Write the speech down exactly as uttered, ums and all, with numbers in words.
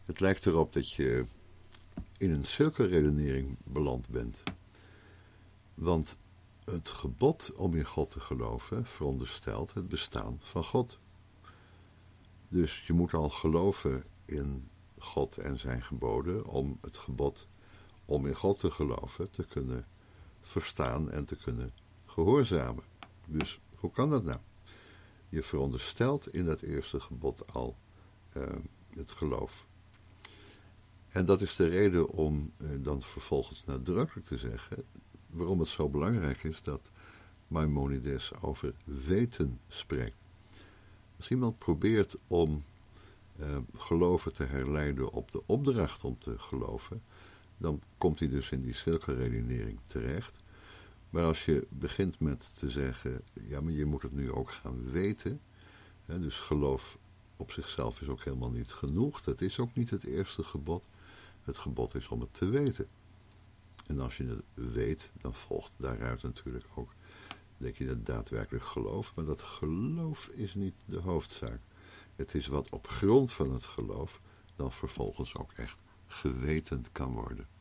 Het lijkt erop dat je in een cirkelredenering beland bent. Want het gebod om in God te geloven veronderstelt het bestaan van God. Dus je moet al geloven in God en zijn geboden om het gebod om in God te geloven te kunnen verstaan en te kunnen gehoorzamen. Dus hoe kan dat nou? Je veronderstelt in dat eerste gebod al uh, het geloof. En dat is de reden om uh, dan vervolgens nadrukkelijk te zeggen waarom het zo belangrijk is dat Maimonides over weten spreekt. Als iemand probeert om uh, geloven te herleiden op de opdracht om te geloven, dan komt hij dus in die cirkelredenering terecht. Maar als je begint met te zeggen, ja, maar je moet het nu ook gaan weten, hè, dus geloof op zichzelf is ook helemaal niet genoeg, dat is ook niet het eerste gebod. Het gebod is om het te weten. En als je het weet, dan volgt daaruit natuurlijk ook dat je het daadwerkelijk gelooft, maar dat geloof is niet de hoofdzaak. Het is wat op grond van het geloof dan vervolgens ook echt geweten kan worden.